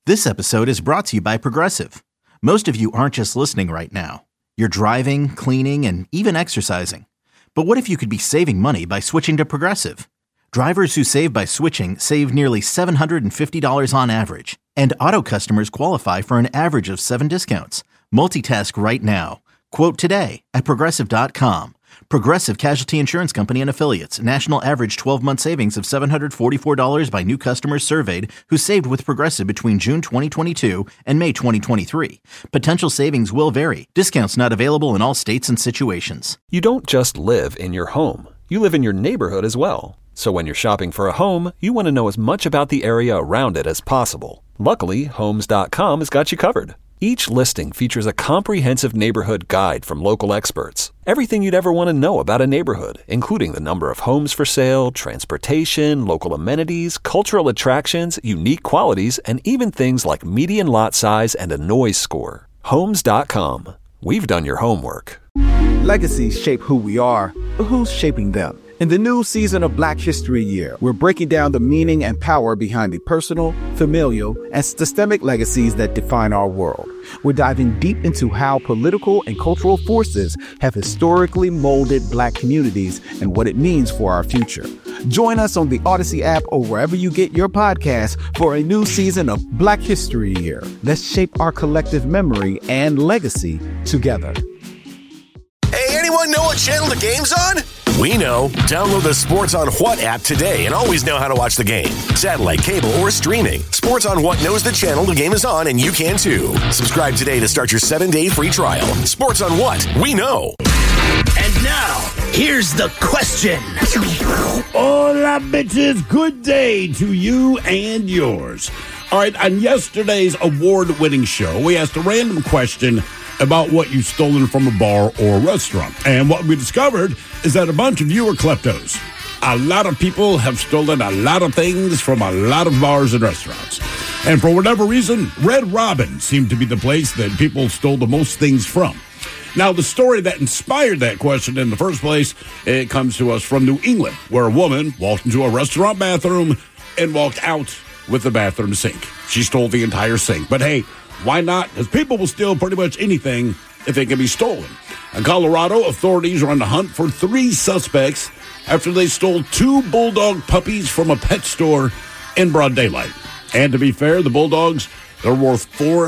This episode is brought to you by Progressive. Most of you aren't just listening right now. You're driving, cleaning, and even exercising. But what if you could be saving money by switching to Progressive? Drivers who save by switching save nearly $750 on average. And auto customers qualify for an average of 7 discounts. Multitask right now. Quote today at Progressive.com. Progressive Casualty Insurance Company and Affiliates. National average 12-month savings of $744 by new customers surveyed who saved with Progressive between June 2022 and May 2023. Potential savings will vary. Discounts not available in all states and situations. You don't just live in your home. You live in your neighborhood as well. So when you're shopping for a home, you want to know as much about the area around it as possible. Luckily, Homes.com has got you covered. Each listing features a comprehensive neighborhood guide from local experts. Everything you'd ever want to know about a neighborhood, including the number of homes for sale, transportation, local amenities, cultural attractions, unique qualities, and even things like median lot size and a noise score. Homes.com. We've done your homework. Legacies shape who we are, but who's shaping them? In the new season of Black History Year, we're breaking down the meaning and power behind the personal, familial, and systemic legacies that define our world. We're diving deep into how political and cultural forces have historically molded Black communities and what it means for our future. Join us on the Odyssey app or wherever you get your podcasts for a new season of Black History Year. Let's shape our collective memory and legacy together. Hey, anyone know what channel the game's on? We know. Download the Sports on What app today and always know how to watch the game. Satellite, cable, or streaming. Sports on What knows the channel the game is on, and you can too. Subscribe today to start your 7-day free trial. Sports on What? We know. And now, here's the question. Hola, bitches. Good day to you and yours. All right, on yesterday's award-winning show, we asked a random question about what you've stolen from a bar or a restaurant. And what we discovered is that a bunch of you are kleptos. A lot of people have stolen a lot of things from a lot of bars and restaurants. And for whatever reason, Red Robin seemed to be the place that people stole the most things from. Now, the story that inspired that question in the first place, it comes to us from New England, where a woman walked into a restaurant bathroom and walked out with the bathroom sink. She stole the entire sink. But hey, why not? Because people will steal pretty much anything if it can be stolen. In Colorado, authorities are on the hunt for 3 suspects after they stole 2 bulldog puppies from a pet store in broad daylight. And to be fair, the bulldogs, they're worth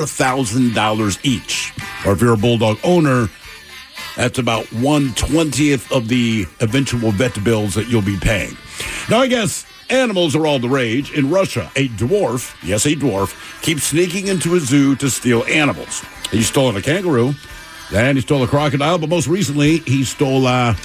$4,000 each. Or if you're a bulldog owner, that's about 1/20th of the eventual vet bills that you'll be paying. Now, I guess animals are all the rage. In Russia, a dwarf, yes, a dwarf, keeps sneaking into a zoo to steal animals. He stole a kangaroo, then he stole a crocodile, but most recently, he stole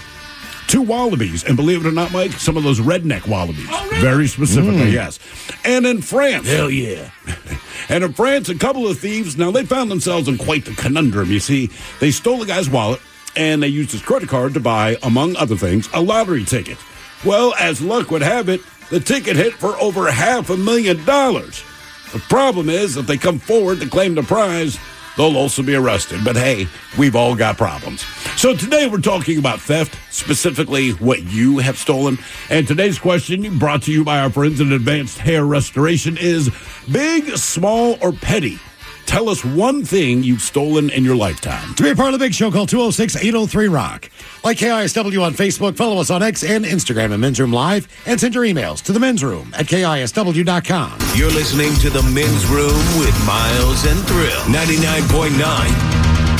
2 wallabies. And believe it or not, Mike, some of those redneck wallabies. Oh, really? Very specifically, yes. And in France. Hell yeah. And in France, a couple of thieves, now they found themselves in quite the conundrum. You see, they stole a guy's wallet, and they used his credit card to buy, among other things, a lottery ticket. Well, as luck would have it, the ticket hit for over $500,000. The problem is, if they come forward to claim the prize, they'll also be arrested. But hey, we've all got problems. So today we're talking about theft, specifically what you have stolen. And today's question, brought to you by our friends at Advanced Hair Restoration, is big, small, or petty? Tell us one thing you've stolen in your lifetime. To be a part of the Big Show, call 206-803-ROCK. Like KISW on Facebook, follow us on X and Instagram at Men's Room Live, and send your emails to the Men's Room at KISW.com. You're listening to the Men's Room with Miles and Thrill. 99.9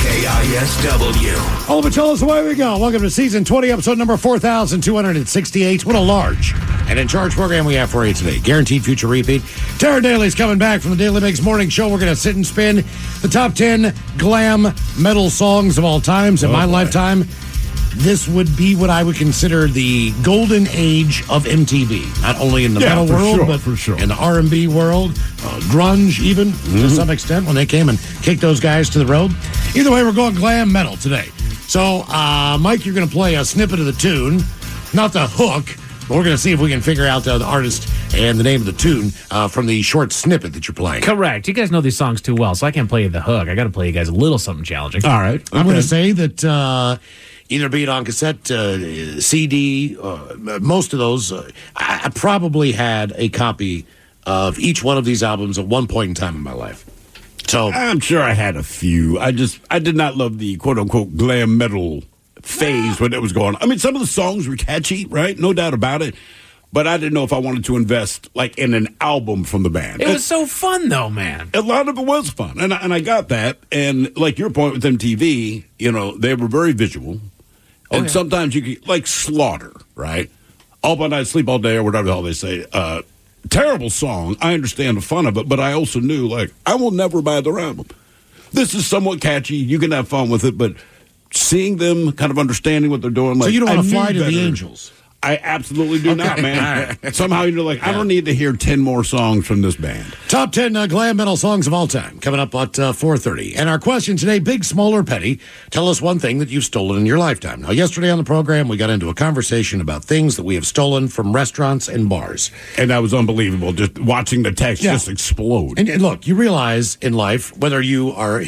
KISW. All of it, fellas, away we go. Welcome to Season 20, Episode number 4268. What a large and in charge program we have for you today. Guaranteed future repeat. Tara Daly's coming back from the Daily Mix Morning Show. We're going to sit and spin the top 10 glam metal songs of all times. In my lifetime, this would be what I would consider the golden age of MTV. Not only in the metal world, but in the R&B world, grunge even, to some extent, when they came and kicked those guys to the road. Either way, we're going glam metal today. So, Mike, you're going to play a snippet of the tune, not the hook, but we're going to see if we can figure out the artist and the name of the tune from the short snippet that you're playing. Correct. You guys know these songs too well, so I can't play you the hook. I got to play you guys a little something challenging. All right. I'm going to say that either be it on cassette, CD, most of those, I probably had a copy of each one of these albums at one point in time in my life. So I'm sure I had a few. I did not love the quote-unquote glam metal phase when it was going on. I mean, some of the songs were catchy, right? No doubt about it. But I didn't know if I wanted to invest like in an album from the band. It was so fun, though, man. A lot of it was fun, and I got that. And like your point with MTV, they were very visual, and sometimes you could like Slaughter, right? All by night, sleep all day, or whatever the hell they say. Terrible song. I understand the fun of it, but I also knew like I will never buy their album. This is somewhat catchy. You can have fun with it, but seeing them, kind of understanding what they're doing, like so you don't want to fly to the Angels. I absolutely do not, man. Somehow you're like, I don't need to hear 10 more songs from this band. Top 10 glam metal songs of all time, coming up at 4:30. And our question today, big, small, or petty, tell us one thing that you've stolen in your lifetime. Now, yesterday on the program, we got into a conversation about things that we have stolen from restaurants and bars. And that was unbelievable, just watching the text just explode. And look, you realize in life, whether you are,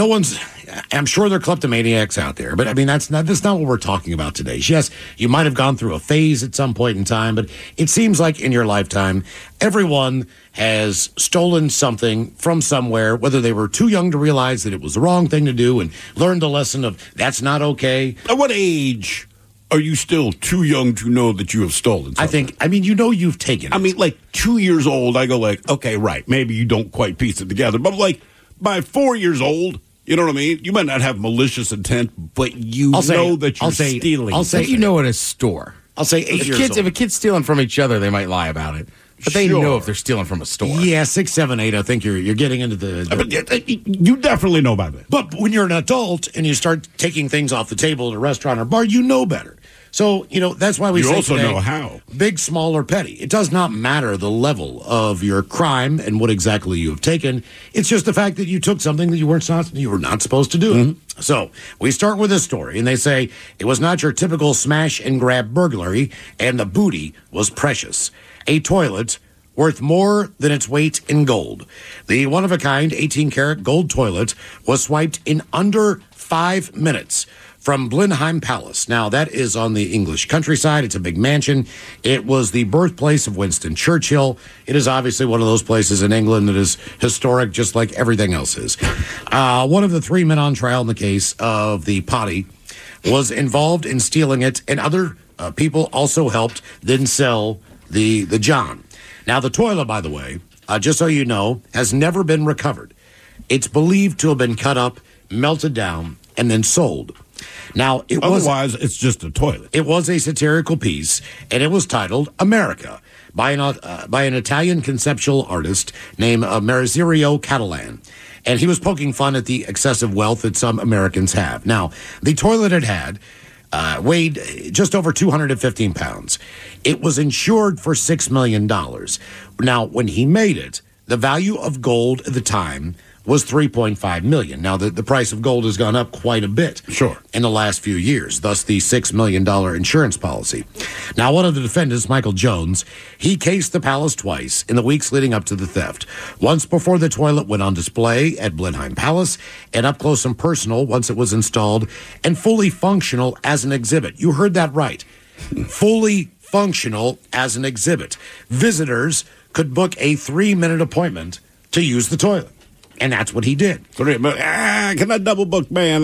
I'm sure there are kleptomaniacs out there, but I mean, that's not what we're talking about today. Yes, you might have gone through a phase at some point in time, but it seems like in your lifetime, everyone has stolen something from somewhere, whether they were too young to realize that it was the wrong thing to do and learned a lesson of that's not okay. At what age are you still too young to know that you have stolen something? You've taken it. I mean, like 2 years old, I go like, okay, right, maybe you don't quite piece it together, but like by 4 years old, you know what I mean? You might not have malicious intent, but you know that you're stealing. I'll say you know at a store. I'll say 8 years old. If a kid's stealing from each other, they might lie about it. But they know if they're stealing from a store. Yeah, 6, 7, 8. I think you're getting into you definitely know about it. But when you're an adult and you start taking things off the table at a restaurant or bar, you know better. So, that's why we say also today, know how. Big, small, or petty. It does not matter the level of your crime and what exactly you have taken. It's just the fact that you took something that you were not supposed to do. Mm-hmm. So, we start with this story, and they say it was not your typical smash and grab burglary, and the booty was precious. A toilet worth more than its weight in gold. The one-of-a-kind 18-karat gold toilet was swiped in under 5 minutes from Blenheim Palace. Now, that is on the English countryside. It's a big mansion. It was the birthplace of Winston Churchill. It is obviously one of those places in England that is historic, just like everything else is. One of the 3 men on trial in the case of the potty was involved in stealing it, and other people also helped then sell the John. Now, the toilet, by the way, just so you know, has never been recovered. It's believed to have been cut up, melted down, and then sold. Now, otherwise, it's just a toilet. It was a satirical piece, and it was titled America by an Italian conceptual artist named Maurizio Catalan. And he was poking fun at the excessive wealth that some Americans have. Now, the toilet it had weighed just over 215 pounds. It was insured for $6 million. Now, when he made it, the value of gold at the time was $3.5 million. Now, the price of gold has gone up quite a bit in the last few years, thus the $6 million insurance policy. Now, one of the defendants, Michael Jones, he cased the palace twice in the weeks leading up to the theft. Once before the toilet went on display at Blenheim Palace, and up close and personal once it was installed, and fully functional as an exhibit. You heard that right. Fully functional as an exhibit. Visitors could book a 3-minute appointment to use the toilet. And that's what he did. Can I double book, man?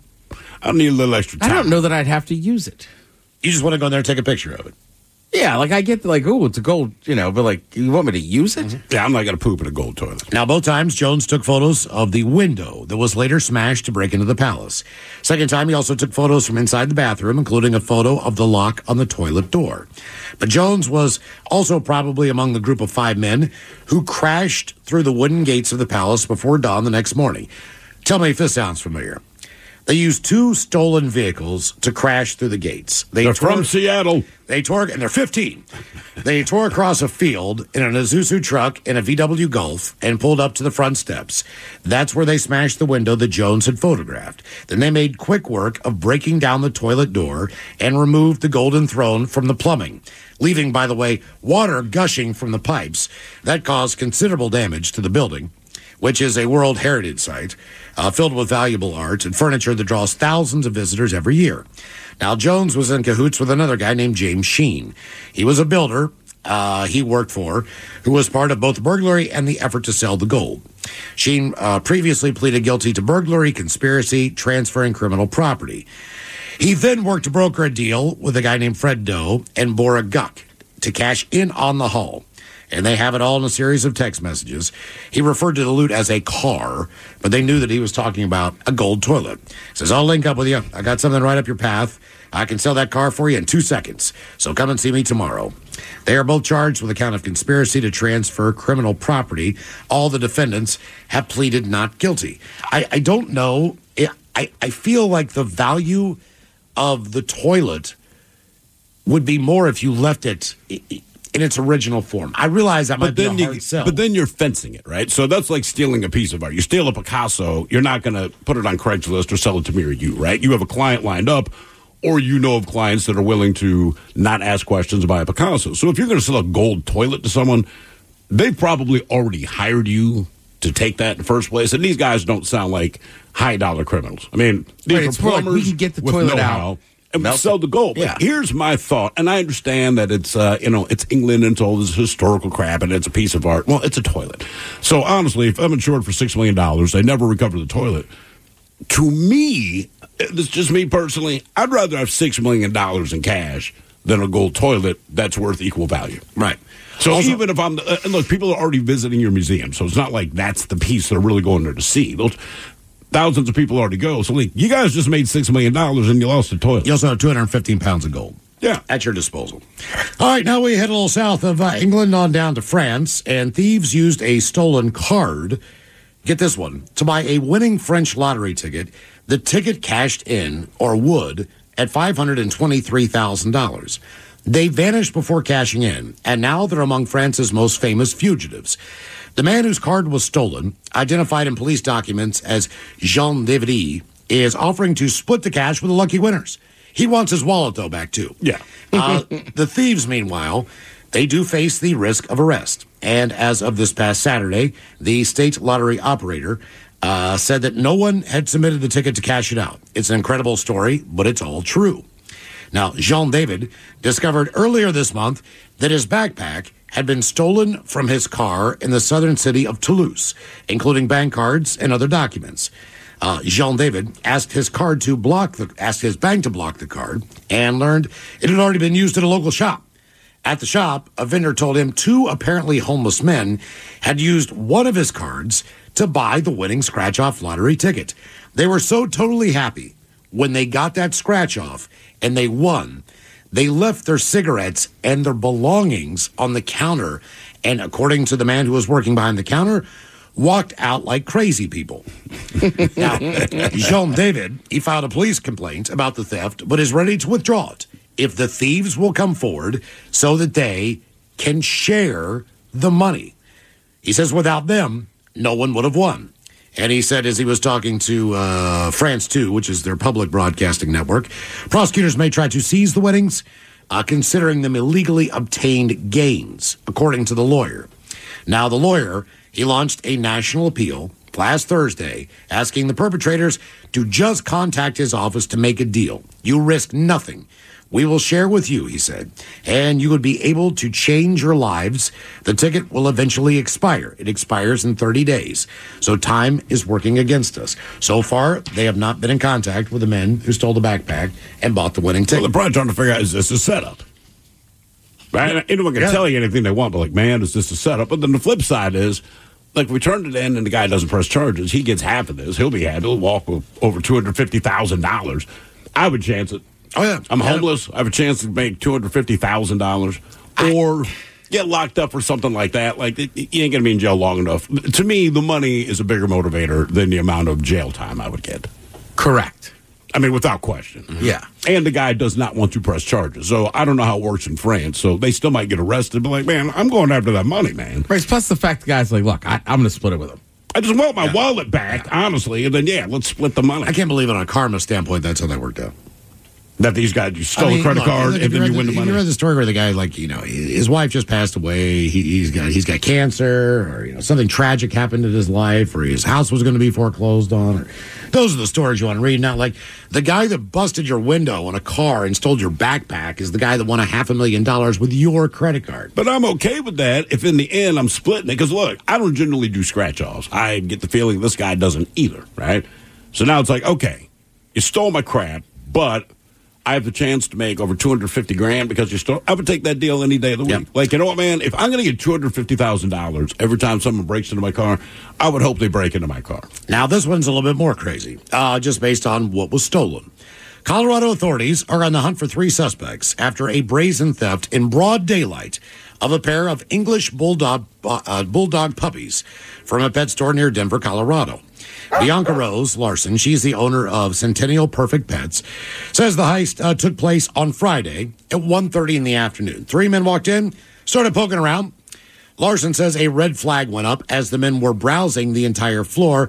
I need a little extra time. I don't know that I'd have to use it. You just want to go in there and take a picture of it. Yeah, like I get it's a gold, but like, you want me to use it? Mm-hmm. Yeah, I'm not going to poop in a gold toilet. Now, both times, Jones took photos of the window that was later smashed to break into the palace. Second time, he also took photos from inside the bathroom, including a photo of the lock on the toilet door. But Jones was also probably among the group of 5 men who crashed through the wooden gates of the palace before dawn the next morning. Tell me if this sounds familiar. They used 2 stolen vehicles to crash through the gates. They're from Seattle. And they're 15. They tore across a field in an Isuzu truck and a VW Golf and pulled up to the front steps. That's where they smashed the window that Jones had photographed. Then they made quick work of breaking down the toilet door and removed the golden throne from the plumbing, leaving, by the way, water gushing from the pipes. That caused considerable damage to the building, which is a World Heritage Site filled with valuable art and furniture that draws thousands of visitors every year. Now, Jones was in cahoots with another guy named James Sheen. He was a builder he worked for, who was part of both the burglary and the effort to sell the gold. Sheen previously pleaded guilty to burglary, conspiracy, transferring criminal property. He then worked to broker a deal with a guy named Fred Doe and Bora Guck to cash in on the haul. And they have it all in a series of text messages. He referred to the loot as a car, but they knew that he was talking about a gold toilet. Says, I'll link up with you. I got something right up your path. I can sell that car for you in 2 seconds. So come and see me tomorrow. They are both charged with a count of conspiracy to transfer criminal property. All the defendants have pleaded not guilty. I don't know. I feel like the value of the toilet would be more if you left it in its original form. I realize that might be a hard sell. But then you're fencing it, right? So that's like stealing a piece of art. You steal a Picasso, you're not going to put it on Craigslist or sell it to me or you, right? You have a client lined up, or you know of clients that are willing to not ask questions about a Picasso. So if you're going to sell a gold toilet to someone, they've probably already hired you to take that in the first place. And these guys don't sound like high-dollar criminals. I mean, these are plumbers we can get the with toilet know-how. out. And we sell the gold. Yeah. But here's my thought, and I understand that it's it's England and it's all this historical crap and it's a piece of art. Well, it's a toilet. So honestly, if I'm insured for $6 million, they never recover the toilet. To me, this is just me personally, I'd rather have $6 million in cash than a gold toilet that's worth equal value. Right. So Also, even if I'm and look, people are already visiting your museum, so it's not like that's the piece they're really going there to see. Those thousands of people already go. So, like, you guys just made $6 million and you lost the toilet. You also have 215 pounds of gold. Yeah. At your disposal. All right, now we head a little south of England on down to France, and thieves used a stolen card, get this one, to buy a winning French lottery ticket. The ticket cashed in, or would, at $523,000. They vanished before cashing in, and now they're among France's most famous fugitives. The man whose card was stolen, identified in police documents as Jean David, is offering to split the cash with the lucky winners. He wants his wallet, though, back, too. Yeah. The thieves, meanwhile, they do face the risk of arrest. And as of this past Saturday, the state lottery operator said that no one had submitted the ticket to cash it out. It's an incredible story, but it's all true. Now, Jean David discovered earlier this month that his backpack had been stolen from his car in the southern city of Toulouse, including bank cards and other documents. Jean David asked his bank to block the card and learned it had already been used at a local shop. At the shop, a vendor told him 2 apparently homeless men had used one of his cards to buy the winning scratch-off lottery ticket. They were so totally happy when they got that scratch-off and they won. They left their cigarettes and their belongings on the counter, and according to the man who was working behind the counter, walked out like crazy people. Now, Jean David, he filed a police complaint about the theft, but is ready to withdraw it if the thieves will come forward so that they can share the money. He says without them, no one would have won. And he said as he was talking to France 2, which is their public broadcasting network, prosecutors may try to seize the winnings, considering them illegally obtained gains, according to the lawyer. Now, the lawyer, he launched a national appeal last Thursday asking the perpetrators to just contact his office to make a deal. You risk nothing. We will share with you, he said, and you would be able to change your lives. The ticket will eventually expire. It expires in 30 days. So time is working against us. So far, they have not been in contact with the men who stole the backpack and bought the winning ticket. Well, they're probably trying to figure out, is this a setup? Right? Anyone can tell you anything they want, but like, man, is this a setup? But then the flip side is, like, we turned it in and the guy doesn't press charges. He gets half of this. He'll be happy. He'll walk with over $250,000. I would chance it. Oh, yeah. I'm homeless. I have a chance to make $250,000 or get locked up for something like that. Like, you ain't going to be in jail long enough. To me, the money is a bigger motivator than the amount of jail time I would get. Correct. I mean, without question. Mm-hmm. Yeah. And the guy does not want to press charges. So I don't know how it works in France. So they still might get arrested. But like, man, I'm going after that money, man. Right. Plus the fact the guy's like, look, I'm going to split it with him. I just want my wallet back, honestly. And then, let's split the money. I can't believe it on a karma standpoint, that's how that worked out. That these guys, you stole a credit card and then you win the money. You read the story where the guy, his wife just passed away. He's got cancer, or something tragic happened in his life, or his house was going to be foreclosed on. Or those are the stories you want to read. Not like the guy that busted your window on a car and stole your backpack is the guy that won $500,000 with your credit card. But I'm okay with that if in the end I'm splitting it. Because look, I don't generally do scratch-offs. I get the feeling this guy doesn't either, right? So now it's like, okay, you stole my crap, but I have the chance to make over $250,000 because you stole. I would take that deal any day of the week. Like, you know what, man? If I'm going to get $250,000 every time someone breaks into my car, I would hope they break into my car. Now, this one's a little bit more crazy, just based on what was stolen. Colorado authorities are on the hunt for 3 suspects after a brazen theft in broad daylight of a pair of English bulldog puppies from a pet store near Denver, Colorado. Bianca Rose Larson, she's the owner of Centennial Perfect Pets, says the heist took place on Friday at 1:30 in the afternoon. 3 men walked in, started poking around. Larson says a red flag went up as the men were browsing the entire floor,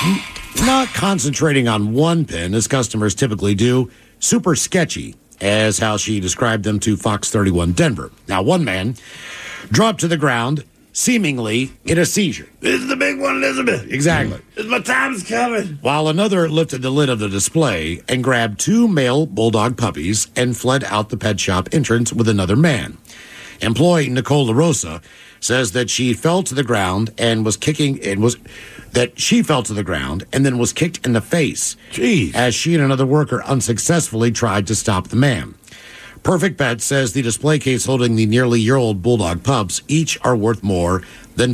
not concentrating on one pin as customers typically do. Super sketchy, as how she described them to Fox 31 Denver. Now, one man dropped to the ground, seemingly in a seizure. This is the big one, Elizabeth. Exactly. My time's coming. While another lifted the lid of the display and grabbed 2 male bulldog puppies and fled out the pet shop entrance with another man. Employee Nicole LaRosa says that she fell to the ground and was kicking and was that she fell to the ground and then was kicked in the face. Jeez. As she and another worker unsuccessfully tried to stop the man. Perfect Pet says the display case holding the nearly year-old bulldog pups each are worth more than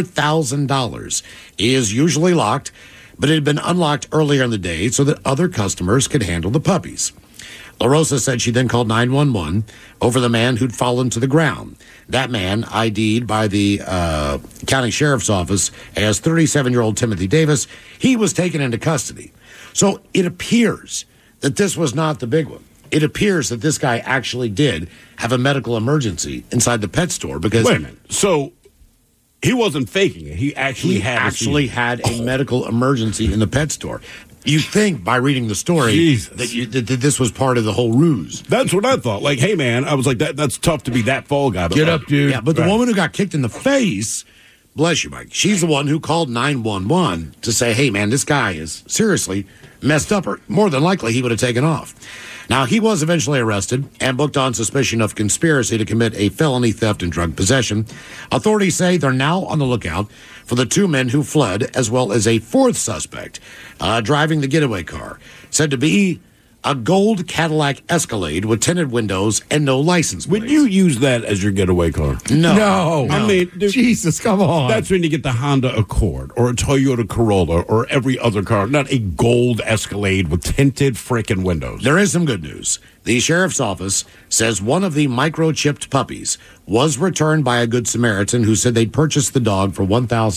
$4,000. It is usually locked, but it had been unlocked earlier in the day so that other customers could handle the puppies. LaRosa said she then called 911 over the man who'd fallen to the ground. That man, ID'd by the county sheriff's office as 37-year-old Timothy Davis, he was taken into custody. So it appears that this was not the big one. It appears that this guy actually did have a medical emergency inside the pet store because... Wait a minute. So he wasn't faking it. He actually had a medical emergency in the pet store. You think by reading the story that this was part of the whole ruse. That's what I thought. Like, hey, man, I was like, that's tough to be that fall guy. Get up, dude. Yeah, but the woman who got kicked in the face, bless you, Mike, she's the one who called 911 to say, hey, man, this guy is seriously messed up, or more than likely he would have taken off. Now, he was eventually arrested and booked on suspicion of conspiracy to commit a felony theft and drug possession. Authorities say they're now on the lookout for the 2 men who fled, as well as a 4th suspect driving the getaway car, said to be a gold Cadillac Escalade with tinted windows and no license plate. Would you use that as your getaway car? No. I mean, dude, Jesus, come on. That's when you get the Honda Accord or a Toyota Corolla or every other car, not a gold Escalade with tinted frickin' windows. There is some good news. The sheriff's office says one of the microchipped puppies was returned by a good Samaritan who said they'd purchased the dog for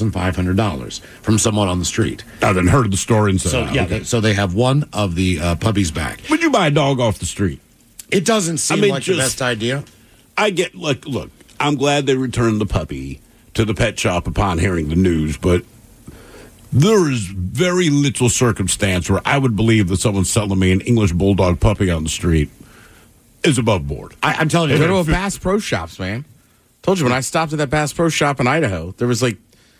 $1,500 from someone on the street. I then heard the story and said, so they have one of the puppies back. Would you buy a dog off the street? It doesn't seem like the best idea. I get, look, I'm glad they returned the puppy to the pet shop upon hearing the news, but there is very little circumstance where I would believe that someone's selling me an English bulldog puppy on the street is above board. I'm telling you. Go to a Bass Pro Shops, man. Told you, when I stopped at that Bass Pro Shop in Idaho, there was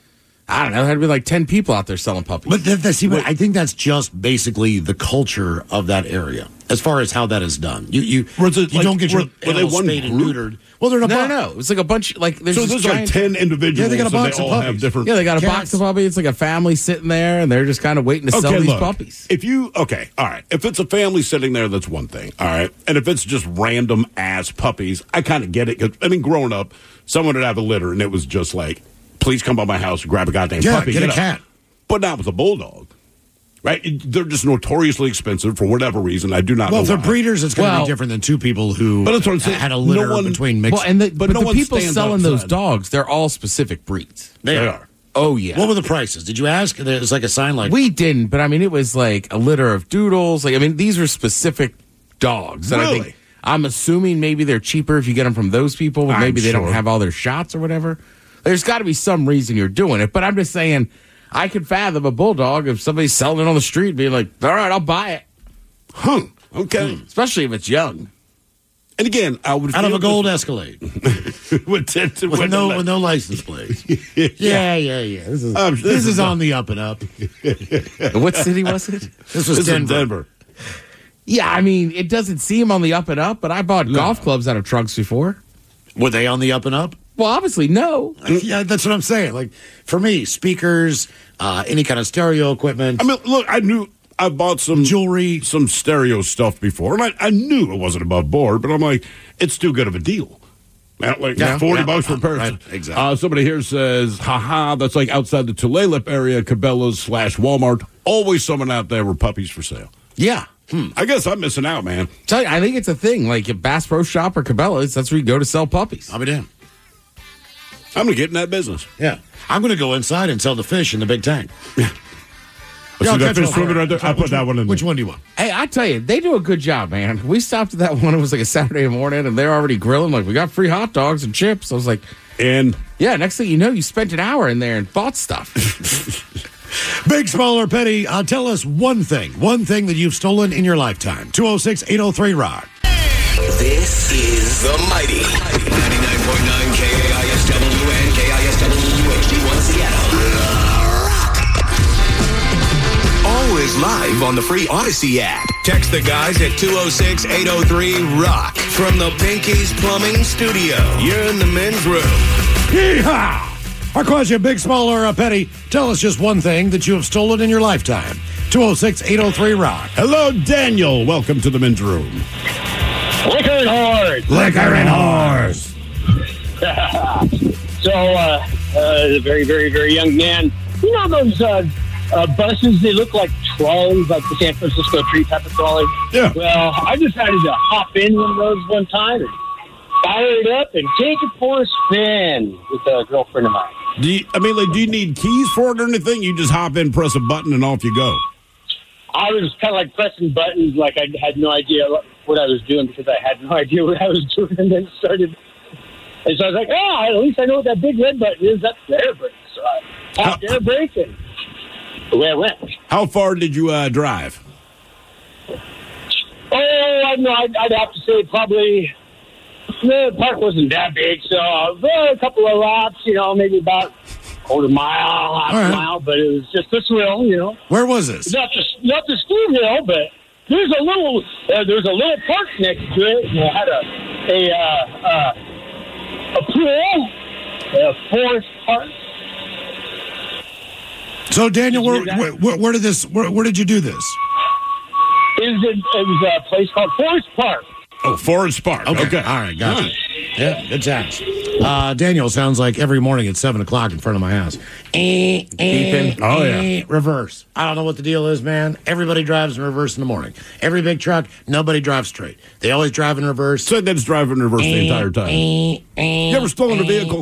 I don't know, there had to be 10 people out there selling puppies. But I think that's just basically the culture of that area, as far as how that is done. You don't get your animals spayed and neutered. Well, they're no. It was a bunch, there's so there's 10 individuals. Yeah, they got a box of puppies. Have different. Yeah, they got a box of puppies. It's like a family sitting there, and they're just kind of waiting to sell these puppies. All right. If it's a family sitting there, that's one thing. All right. And if it's just random ass puppies, I kind of get it. 'Cause, growing up, someone would have a litter, and it was just like, please come by my house and grab a goddamn puppy. Get a cat. But not with a bulldog. Right? They're just notoriously expensive for whatever reason. I do not know. Well, if they're breeders, it's going to be different than 2 people who had a litter between mixed. Well, but the people selling those dogs, they're all specific breeds. They are. Oh, yeah. What were the prices? Did you ask? There's a sign like... We didn't, but it was like a litter of doodles. These were specific dogs. Really? I'm assuming maybe they're cheaper if you get them from those people, but maybe they don't have all their shots or whatever. There's got to be some reason you're doing it, but I'm just saying, I could fathom a bulldog if somebody's selling it on the street being like, all right, I'll buy it. Okay. Especially if it's young. And again, I would out of a gold Escalade with no license plates. Yeah. This is on the up and up. What city was it? This was Denver. Yeah, I mean, it doesn't seem on the up and up, but I bought golf clubs out of trunks before. Were they on the up and up? Well, obviously, no. Yeah, that's what I'm saying. Like, for me, speakers, any kind of stereo equipment. I mean, look, I bought some jewelry, some stereo stuff before, and I knew it wasn't above board, but I'm like, it's too good of a deal. Like $40 per person. Right, exactly. Somebody here says, haha, that's like outside the Tulalip area, Cabela's/Walmart. Always someone out there with puppies for sale. Yeah. I guess I'm missing out, man. Tell you, I think it's a thing. Like at Bass Pro Shop or Cabela's, that's where you go to sell puppies. I'll be damned. I'm going to get in that business. Yeah. I'm going to go inside and sell the fish in the big tank. See that fish swimming right there? I put that one in there. Which one do you want? Hey, I tell you, they do a good job, man. We stopped at that one. It was like a Saturday morning, and they're already grilling. Like, we got free hot dogs and chips. I was like, and yeah, next thing you know, you spent an hour in there and bought stuff. Big, small, or petty, tell us one thing that you've stolen in your lifetime. 206-803-ROCK. This is the mighty 99.9 KAISW and KISW HD1 Seattle. Always live on the free Odyssey app. Text the guys at 206-803-ROCK from the Pinky's Plumbing Studio. You're in the men's room. Yeehaw! Our question, big, small, or petty, tell us just one thing that you have stolen in your lifetime. 206-803-ROCK. Hello, Daniel. Welcome to the men's room. Liquor and whores. Liquor and whores. So, a very, very, very young man. You know those buses, they look like trolleys, like the San Francisco Tree type of trolley? Yeah. Well, I decided to hop in one of those one time and fire it up and take it for a spin with a girlfriend of mine. Do you need keys for it or anything? You just hop in, press a button, and off you go. I was kind of like pressing buttons, like I had no idea what I was doing because I had no idea what I was doing, and then started. And so I was like, at least I know what that big red button is. That's the air brake. So I tapped air brake, and away I went. How far did you drive? Oh, I know. I'd have to say probably the park wasn't that big, so a couple of laps, maybe about quarter mile, half a mile, but it was just a thrill, Where was this? Not the ski hill, but there's a little park next to it. It had a pool, a forest park. So, Daniel, where did you do this? It was a place called Forest Park. Oh, Forest Park. Okay. All right, got it. Yeah, good times. Daniel sounds like every morning at 7 o'clock in front of my house. Beeping. Oh, yeah. Reverse. I don't know what the deal is, man. Everybody drives in reverse in the morning. Every big truck, nobody drives straight. They always drive in reverse. So they just drive in reverse the entire time. You ever stolen a vehicle?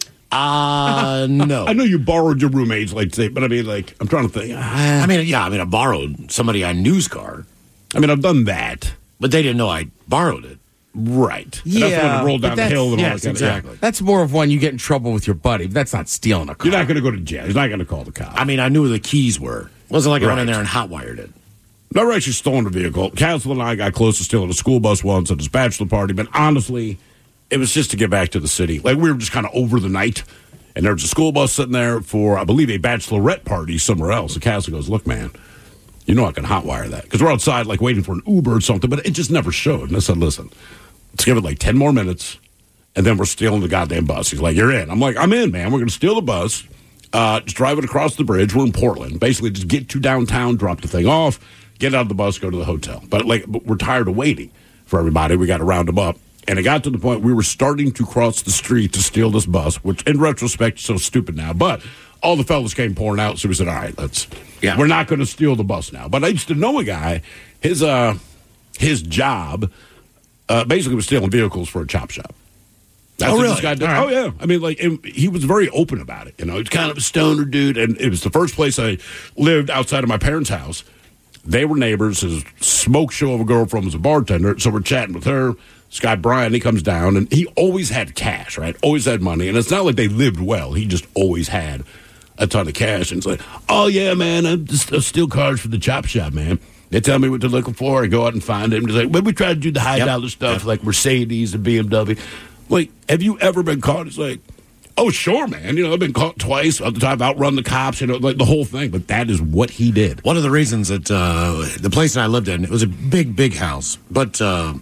No. I know you borrowed your roommate's, but I'm trying to think. I borrowed somebody I knew's car. I've done that. But they didn't know I borrowed it. Right. Yeah. And that's when it rolled down the hill and all that kind exactly. of stuff. That's more of when you get in trouble with your buddy. That's not stealing a car. You're not going to go to jail. He's not going to call the cops. I knew where the keys were. It wasn't like I went in Right. there and hot-wired it. Never actually stolen a vehicle. Council and I got close to stealing a school bus once at his bachelor party, but honestly, it was just to get back to the city. We were just kind of over the night, and there was a school bus sitting there for, I believe, a bachelorette party somewhere else. The council goes, look, man, you know I can hotwire that. Because we're outside, waiting for an Uber or something, but it just never showed. And I said, listen, let's give it 10 more minutes, and then we're stealing the goddamn bus. He's like, you're in. I'm like, I'm in, man. We're going to steal the bus, just drive it across the bridge. We're in Portland. Basically, just get to downtown, drop the thing off, get out of the bus, go to the hotel. But we're tired of waiting for everybody. We got to round them up. And it got to the point we were starting to cross the street to steal this bus, which in retrospect is so stupid now. But all the fellas came pouring out, so we said, all right, we're not going to steal the bus now. But I used to know a guy, his job basically was stealing vehicles for a chop shop. That's what really? This guy did. Right. Oh, yeah. He was very open about it. He's kind of a stoner dude, and it was the first place I lived outside of my parents' house. They were neighbors. His smoke show of a girlfriend was a bartender, so we're chatting with her. This guy, Brian, he comes down, and he always had cash, right? Always had money. And it's not like they lived well. He just always had a ton of cash. And it's like, oh, yeah, man, I steal cars for the chop shop, man. They tell me what they're looking for. I go out and find it. Like, when we try to do the high dollar stuff like Mercedes and BMW, like, have you ever been caught? It's like, oh, sure, man. I've been caught twice. Other time, outrun the cops, like the whole thing. But that is what he did. One of the reasons that the place that I lived in, it was a big house, but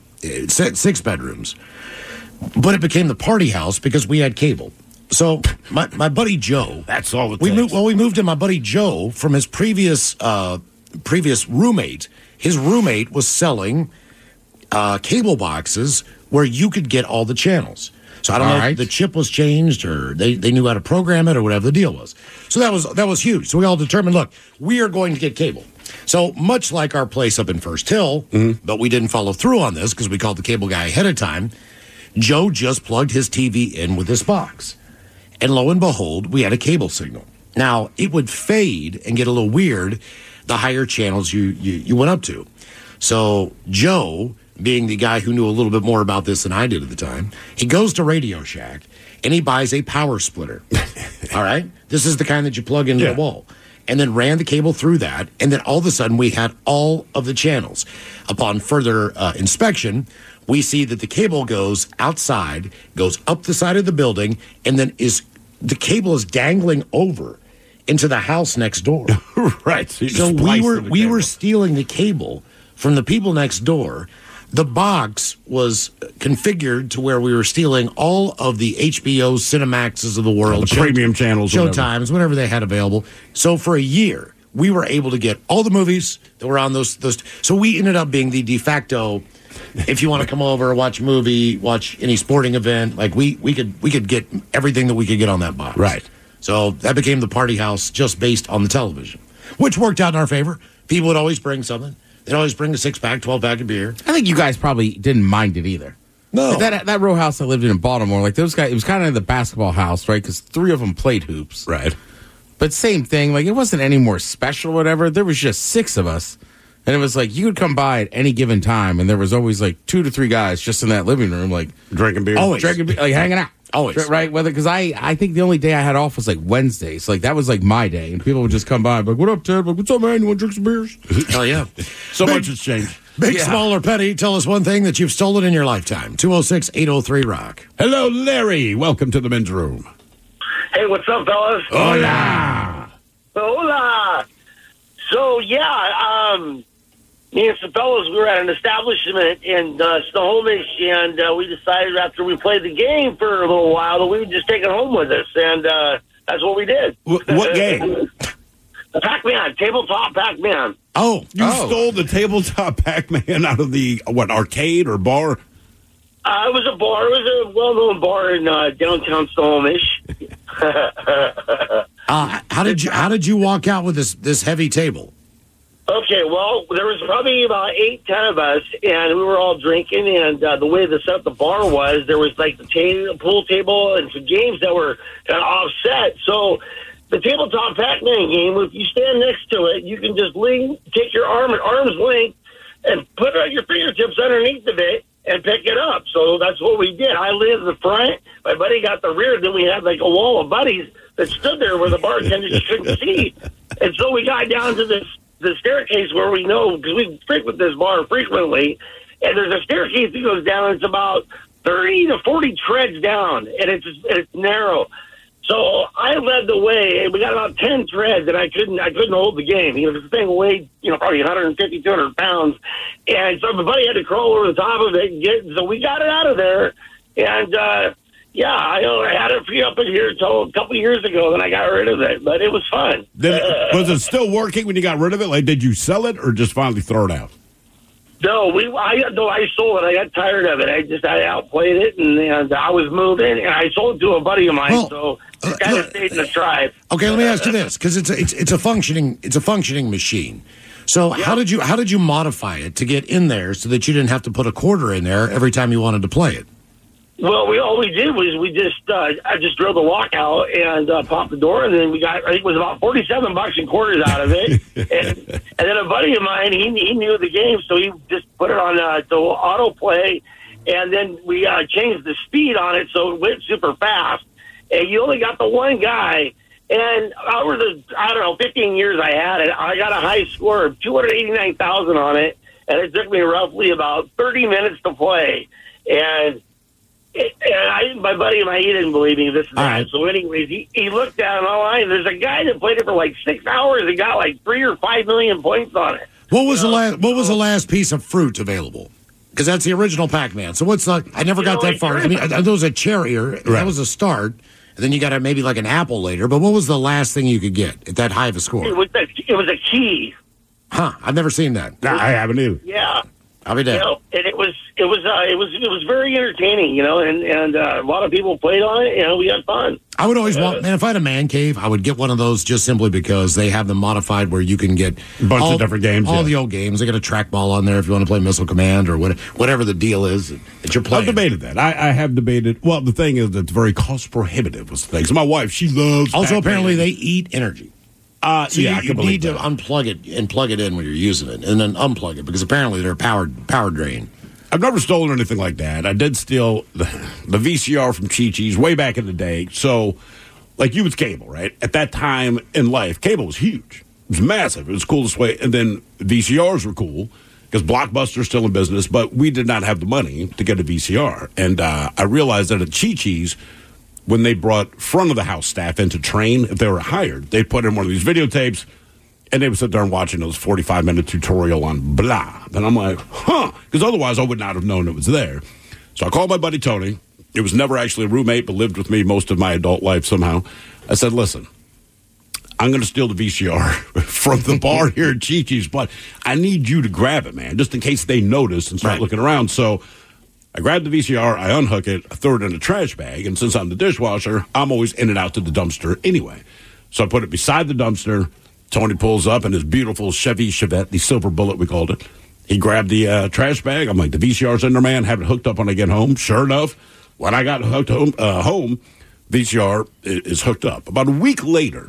6 bedrooms. But it became the party house because we had cable. So my buddy Joe. That's all it we takes. we moved in my buddy Joe from his previous roommate. His roommate was selling cable boxes where you could get all the channels. So I don't know if the chip was changed or they knew how to program it or whatever the deal was. So that was huge. So we all determined, look, we are going to get cable. So much like our place up in First Hill, but we didn't follow through on this because we called the cable guy ahead of time, Joe just plugged his TV in with this box. And lo and behold, we had a cable signal. Now, it would fade and get a little weird the higher channels you went up to. So Joe, being the guy who knew a little bit more about this than I did at the time, he goes to Radio Shack and he buys a power splitter. All right? This is the kind that you plug into the wall. And then ran the cable through that, and then all of a sudden we had all of the channels. Upon further inspection, we see that the cable goes outside, goes up the side of the building, and then the cable is dangling over into the house next door. Right. So we were stealing the cable from the people next door. The box was configured to where we were stealing all of the HBO Cinemaxes of the world, the premium channels, Showtimes, whatever they had available. So for a year, we were able to get all the movies that were on those. So we ended up being the de facto. If you want to come over, watch a movie, watch any sporting event, like we could get everything that we could get on that box. Right. So that became the party house just based on the television, which worked out in our favor. People would always bring something. They'd always bring a 6-pack, 12-pack of beer. I think you guys probably didn't mind it either. No. That row house I lived in Baltimore, like those guys, it was kind of the basketball house, right? Because 3 of them played hoops. Right. But same thing, like it wasn't any more special or whatever. There was just 6 of us. And it was like you could come by at any given time, and there was always like 2 to 3 guys just in that living room, like drinking beer. Always. Drinking beer, like hanging out. Always. Right? Because I think the only day I had off was like Wednesday. So like that was like my day. And people would just come by and be like, what up, Ted? Like, what's up, man? You want to drink some beers? Hell yeah. So much has changed. Big, small, or petty, tell us one thing that you've stolen in your lifetime. 206-803-ROCK. Hello, Larry. Welcome to the men's room. Hey, what's up, fellas? Hola. Hola. So, me and some fellas, we were at an establishment in Snohomish, and we decided after we played the game for a little while that we would just take it home with us, and that's what we did. What game? Pac-Man, tabletop Pac-Man. Oh. You stole the tabletop Pac-Man out of the, arcade or bar? It was a bar. It was a well-known bar in downtown Snohomish. How did you walk out with this heavy table? Okay, well, there was probably about 8, 10 of us, and we were all drinking, and the way the set up the bar was, there was like the pool table and some games that were kind of offset. So the tabletop Pac-Man game, if you stand next to it, you can just take your arm at arm's length and put your fingertips underneath of it and pick it up. So that's what we did. I laid in the front, my buddy got the rear, then we had like a wall of buddies that stood there where the bartender just couldn't see. And so we got down to the staircase where we know, because we frequent this bar frequently, and there's a staircase that goes down. It's about 30 to 40 treads down, and it's narrow. So I led the way, and we got about 10 treads, and I couldn't hold the game. This thing weighed, probably 150, 200 pounds. And so my buddy had to crawl over the top of it and so we got it out of there. And, I had it free up in here until a couple years ago, then I got rid of it. But it was fun. Was it still working when you got rid of it? Like, did you sell it or just finally throw it out? No, I sold it. I got tired of it. I outplayed it, and I was moving, and I sold it to a buddy of mine. So it kind of stayed in the tribe. Okay, let me ask you this, because it's a functioning machine. So how did you modify it to get in there so that you didn't have to put a quarter in there every time you wanted to play it? Well, all we did was I just drilled the lock out and popped the door, and then I think it was about $47 in quarters out of it. and then a buddy of mine, he knew the game, so he just put it on to autoplay, and then we changed the speed on it so it went super fast. And you only got the one guy, And over the, 15 years I had it, I got a high score of 289,000 on it, and it took me roughly about 30 minutes to play. And my buddy of mine, he didn't believe me. This is that. So anyways, he looked down online. There's a guy that played it for like 6 hours and got like 3 or 5 million points on it. What was the last piece of fruit available? Because that's the original Pac-Man. So what's the? I never got that far. I mean, there was a cherry, that was a start, and then you got maybe like an apple later. But what was the last thing you could get at that high of a score? It was a key. Huh? I've never seen that. I haven't either. Yeah. I'll be damned. And it was very entertaining, and a lot of people played on it. We had fun. I would always want, man, if I had a man cave, I would get one of those just simply because they have them modified where you can get a bunch of different games. All the old games. They got a trackball on there if you want to play Missile Command or whatever the deal is that you're playing. I've debated that. I have debated. Well, the thing is, it's very cost prohibitive. Was the thing. So my wife, she loves. Also, Pac-Man. apparently, they eat energy. So you need to unplug it and plug it in when you're using it, and then unplug it because apparently they're power drain. I've never stolen anything like that. I did steal the VCR from Chi-Chi's way back in the day. So, like you was cable, right? At that time in life, cable was huge. It was massive. It was the coolest way. And then VCRs were cool because Blockbuster's still in business, but we did not have the money to get a VCR. And I realized that at Chi-Chi's, when they brought front of the house staff in to train, if they were hired, they put in one of these videotapes, and they would sit there and watching those 45-minute tutorial on blah. And I'm like, because otherwise I would not have known it was there. So I called my buddy Tony. It was never actually a roommate, but lived with me most of my adult life somehow. I said, listen, I'm going to steal the VCR from the bar here at Chi-Chi's, but I need you to grab it, man, just in case they notice and start looking around. So I grabbed the VCR, I unhook it, I throw it in a trash bag, and since I'm the dishwasher, I'm always in and out to the dumpster anyway. So I put it beside the dumpster. Tony pulls up in his beautiful Chevy Chevette, the Silver Bullet we called it. He grabbed the trash bag. I'm like, the VCR's in there, man. Have it hooked up when I get home. Sure enough, when I got hooked home, VCR is hooked up. About a week later,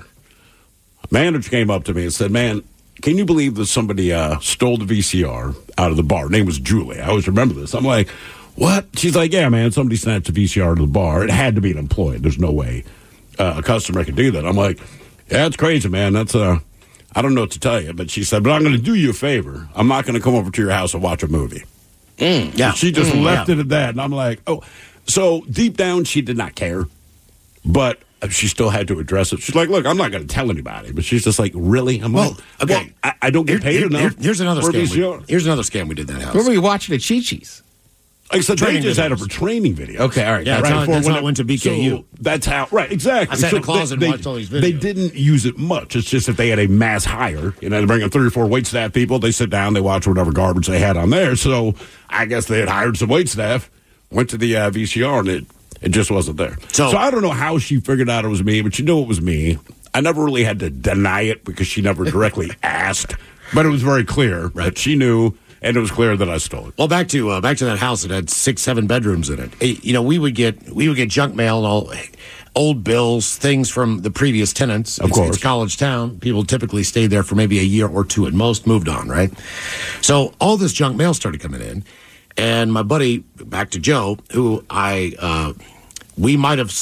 a manager came up to me and said, man, can you believe that somebody stole the VCR out of the bar? Her name was Julie. I always remember this. I'm like, what? She's like, yeah, man, somebody snatched a VCR out of the bar. It had to be an employee. There's no way a customer could do that. I'm like, yeah, it's crazy, man. That's I don't know what to tell you. But she said, but I'm going to do you a favor. I'm not going to come over to your house and watch a movie. Yeah. She just left it at that. And I'm like, oh. So deep down, she did not care. But she still had to address it. She's like, look, I'm not going to tell anybody. But she's just like, really? I'm like, okay. Well, I don't get paid enough. Here's another scam. Here's another scam we did in that house. Where were you watching at Chi-Chi's? Like I said, they just had it for training videos. Okay, all right. Yeah, that's how I went to BKU. So that's how, right, exactly. I sat in the closet and watched all these videos. They didn't use it much. It's just if they had a mass hire, they bring in 3 or 4 waitstaff people, they sit down, they watch whatever garbage they had on there. So I guess they had hired some waitstaff, went to the VCR, and it just wasn't there. So I don't know how she figured out it was me, but she knew it was me. I never really had to deny it because she never directly asked, but it was very clear that she knew. And it was clear that I stole it. Well, back to that house that had 6-7 bedrooms in it. We would get junk mail and all old bills, things from the previous tenants. Of course, it's college town. People typically stayed there for maybe a year or two at most. Moved on, right? So all this junk mail started coming in, and my buddy, back to Joe, who we might have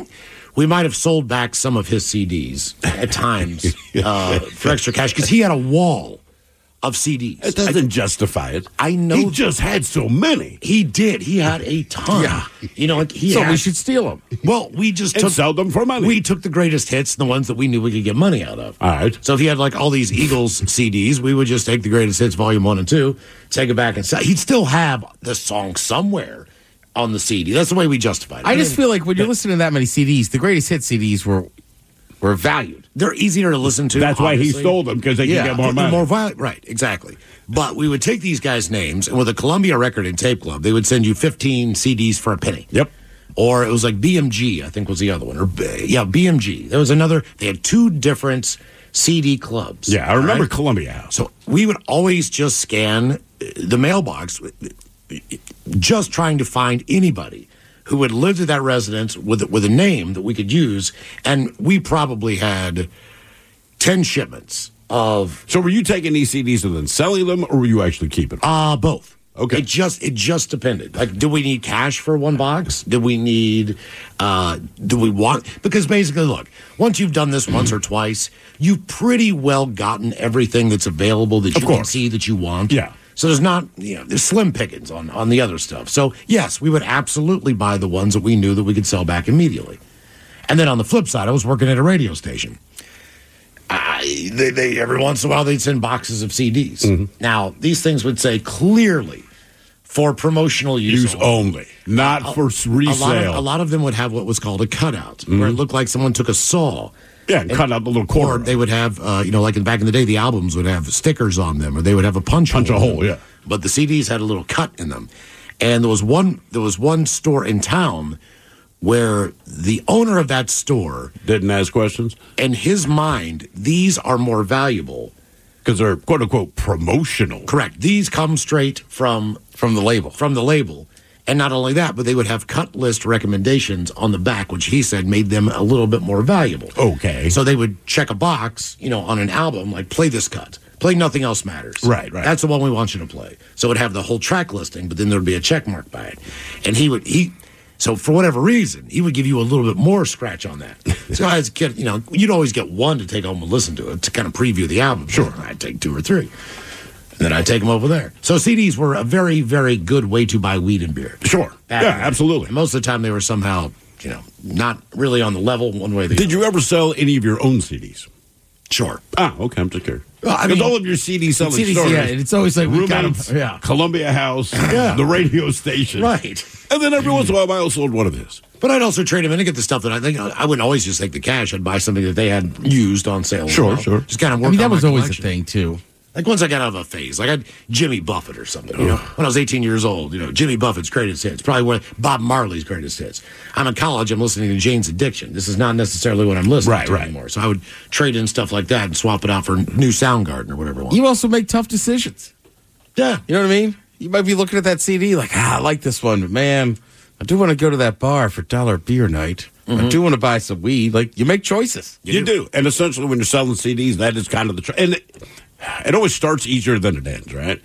sold back some of his CDs at times for extra cash because he had a wall of CDs. It doesn't justify it. I know. He just had so many. He did. He had a ton. Yeah. We should steal them. Well, we just sell them for money. We took the greatest hits, the ones that we knew we could get money out of. All right. So if he had like all these Eagles CDs, we would just take the greatest hits, volume 1 and 2, take it back and sell. He'd still have the song somewhere on the CD. That's the way we justified it. I just feel like when you're listening to that many CDs, the greatest hit CDs were valued. They're easier to listen to. That's why he stole them, because they can get more money. More violent, right, exactly. But we would take these guys' names, and with a Columbia Record and Tape Club, they would send you 15 CDs for a penny. Yep. Or it was like BMG, I think was the other one. Or BMG. There was another. They had 2 different CD clubs. Yeah, I remember Columbia House. So we would always just scan the mailbox, just trying to find anybody who had lived at that residence with a name that we could use, and we probably had 10 shipments of... So were you taking these CDs and then selling them, or were you actually keeping them? Both. Okay. It just depended. Like, do we need cash for one box? Do we want? Because basically, look, once you've done this once or twice, you've pretty well gotten everything that's available that you can see that you want. Yeah. So there's not, there's slim pickings on the other stuff. So yes, we would absolutely buy the ones that we knew that we could sell back immediately. And then on the flip side, I was working at a radio station. They every once in a while they'd send boxes of CDs. Mm-hmm. Now these things would say clearly for promotional use only, not for resale. A lot of them would have what was called a cutout, where it looked like someone took a saw. Yeah, and cut out the little corner. Or they would have, like back in the day, the albums would have stickers on them, or they would have a punch a hole. Yeah, but the CDs had a little cut in them, and there was one store in town where the owner of that store didn't ask questions. In his mind, these are more valuable because they're quote unquote promotional. Correct. These come straight from the label. From the label. And not only that, but they would have cut list recommendations on the back, which he said made them a little bit more valuable. Okay. So they would check a box, on an album, like play this cut. Play Nothing Else Matters. Right. That's the one we want you to play. So it would have the whole track listing, but then there would be a check mark by it. And so for whatever reason, he would give you a little bit more scratch on that. So as a kid, you'd always get one to take home and listen to it to kind of preview the album. Sure. I'd take 2 or 3. And then I'd take them over there. So CDs were a very, very good way to buy weed and beer. Sure. Absolutely. And most of the time they were somehow, not really on the level one way or the other. Did you ever sell any of your own CDs? Sure. Okay, I'm just curious. Because all of your CD selling stores. Yeah, it's always like we got them. Yeah. Columbia House, the radio station. Right. And then every once in a while I also sold one of his. But I'd also trade them in and get the stuff that I think I wouldn't always just take the cash. I'd buy something that they had used on sale. Sure. Just kind of work that on was my always collection. a thing, too. Like once I got out of a phase, like I had Jimmy Buffett or something. When I was 18 years old, Jimmy Buffett's greatest hits, probably one of Bob Marley's greatest hits. I'm in college, I'm listening to Jane's Addiction. This is not necessarily what I'm listening to anymore. So I would trade in stuff like that and swap it out for new Soundgarden or whatever. You also make tough decisions. Yeah, you know what I mean. You might be looking at that CD like, I like this one, but man, I do want to go to that bar for $1 beer night. I do want to buy some weed. Like you make choices. You do, and essentially when you're selling CDs, that is kind of the and. It always starts easier than it ends, right?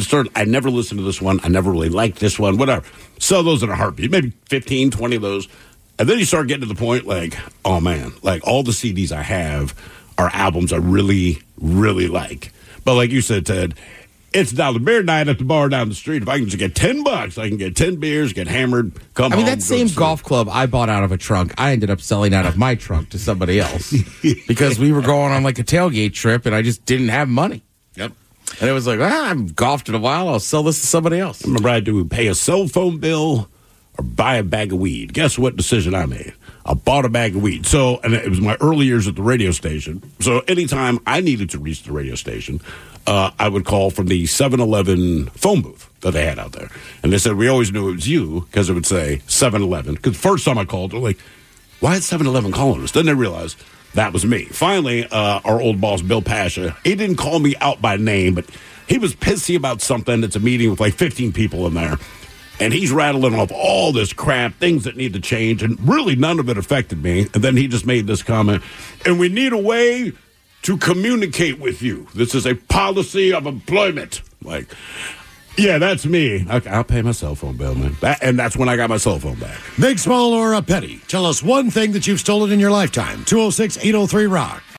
I never listened to this one. I never really liked this one, whatever. Sell those in a heartbeat, maybe 15, 20 of those. And then you start getting to the point like, oh, man, like all the CDs I have are albums I really, really like. But like you said, Ted, it's $1 beer night at the bar down the street. If I can just get $10, I can get 10 beers, get hammered, come home. That same golf club I bought out of a trunk, I ended up selling out of my trunk to somebody else because we were going on like a tailgate trip and I just didn't have money. Yep. And it was like, I've golfed in a while. I'll sell this to somebody else. I remember I had to pay a cell phone bill or buy a bag of weed. Guess what decision I made? I bought a bag of weed. And it was my early years at the radio station. So anytime I needed to reach the radio station, I would call from the 7-Eleven phone booth that they had out there. And they said, we always knew it was you because it would say 7-Eleven. Because the first time I called, they're like, why is 7-Eleven calling us? Then they realized that was me. Finally, our old boss, Bill Pasha, he didn't call me out by name, but he was pissy about something. It's a meeting with like 15 people in there. And he's rattling off all this crap, things that need to change, and really none of it affected me. And then he just made this comment, and we need a way to communicate with you. This is a policy of employment. Like, yeah, that's me. Okay, I'll pay my cell phone bill, man. And that's when I got my cell phone back. Big, small, or a petty. Tell us one thing that you've stolen in your lifetime. 206-803-ROCK.